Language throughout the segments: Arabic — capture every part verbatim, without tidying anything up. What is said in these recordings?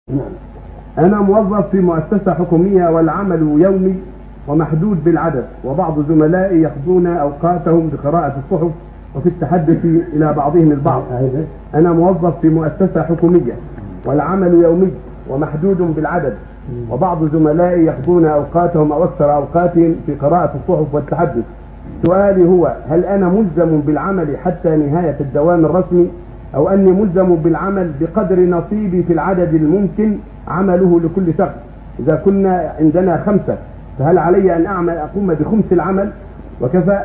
نعم. أنا موظف في مؤسسة حكومية والعمل يومي ومحدود بالعدد، وبعض زملائي يقضون أوقاتهم بقراءة الصحف وفي التحدث إلى بعضهم البعض. أنا موظف في مؤسسة حكومية والعمل يومي ومحدود بالعدد، وبعض زملائي يقضون أوقاتهم أو أكثر أوقاتهم في قراءة الصحف والتحدث. سؤالي هو: هل أنا ملزم بالعمل حتى نهاية الدوام الرسمي، أو أني ملزم بالعمل بقدر نصيبي في العدد الممكن عمله لكل شخص؟ إذا كنا عندنا خمسة فهل علي أن أعمل أقوم بخمس العمل وكفى؟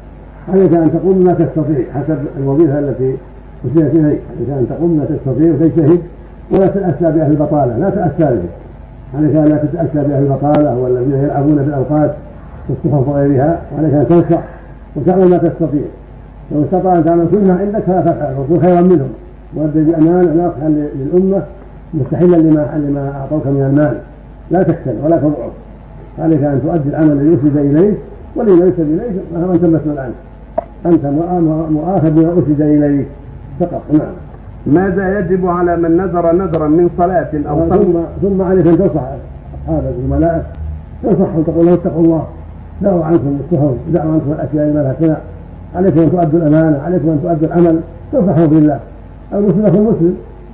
عليك أن تقوم ما تستطيع حسب الوظيفة التي وجهت إليك. عليك أن تقوم ما تستطيع وتجتهد ولا تتأسى بأهل البطالة، لا تأسى به. عليك أن لا تتأسى بأهل البطالة والذين يلعبون بالأوقات في الصحف وغيرها، وعليك أن تنصح وتعمل ما تستطيع. لو استطاع أن تعمل كل ما عندك فلا تفعل وكن خيرا منهم، وأدي بأمانة ناصحا للأمة مستحلا لما لما أعطوك من المال. لا تكسل ولا تضعف، عليك أن تؤدي العمل الذي يسد إليك والذي ليس إليك فهو أنت مسؤول عنه. أنت مؤاخذ بما أسد إليك فقط. نعم. ماذا يجب على من نذر نذرا من صلاة أو ثم ثم عليك أن تنصح أصحابك وزملائك، تنصحهم تقول لهم اتقوا الله، دعوا عنكم السهو، دعوا عنكم الأشياء ما لها سمع. عليكم أن تؤدوا الأمانة، عليكم أن تؤدوا العمل، تنصحوا بالله. المسلم أخو المسلم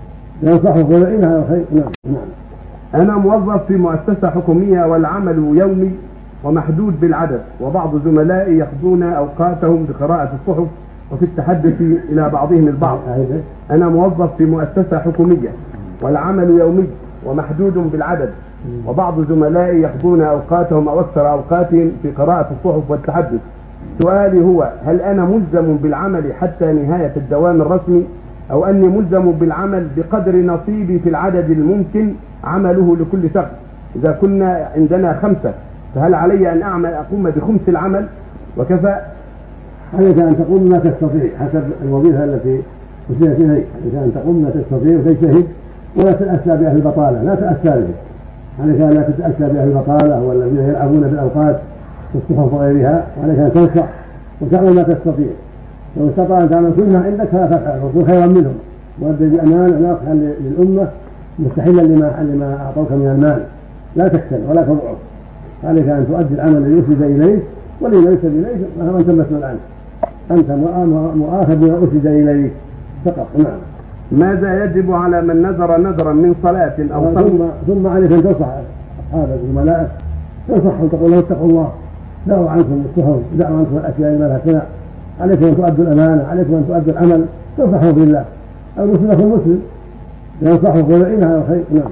ينصحه ويعينه على الخير. نعم. نعم. أنا موظف في مؤسسة حكومية والعمل يومي ومحدود بالعدد، وبعض زملائي يقضون أوقاتهم بقراءة الصحف وفي التحدث إلى بعضهم البعض. أنا موظف في مؤسسة حكومية والعمل يومي ومحدود بالعدد، وبعض زملائي يقضون أوقاتهم أو أكثر أوقاتهم في قراءة الصحف والتحدث. سؤالي هو: هل أنا ملزم بالعمل حتى نهاية الدوام الرسمي، أو أني ملزم بالعمل بقدر نصيبي في العدد الممكن عمله لكل شخص؟ إذا كنا عندنا خمسة فهل علي أن أعمل أقوم بخمس العمل وكفى؟ عليك أن تقوم ما تستطيع حسب الوظيفة التي وجهت إليك. عليك أن تقوم ما تستطيع وتجتهد ولا تتأسى بأهل البطالة، لا تأسى به. عليك أن لا تتأسى بأهل البطالة والذين يلعبون بالأوقات في الصحف وغيرها، وعليك أن تنصح وتعمل ما تستطيع. لو استطاع أن تعمل كل ما عندك فلا تفعل وكن خيرا منهم، وأدي بأمانة ناصحا للأمة مستحلا لما لما أعطوك من المال. لا تكسل ولا تضعف، عليك أن تؤدي العمل الذي يسد إليك والذي ليس إليك فهو أنت مسؤول عنه. أنت مؤاخذ بما أسد إليك فقط. نعم. ماذا يجب على من نذر نذرا من صلاة أو ثم ثم عليك أن تنصح أصحابك وزملائك، تنصحهم تقول لهم اتقوا الله، دعوا عنكم السهو، دعوا عنكم الأشياء ما لها سمع. عليكم أن تؤدوا الأمانة، عليكم أن تؤدوا العمل، تنصحوا بالله. المسلم أخو المسلم ينصحه ويعينه على الخير. نعم.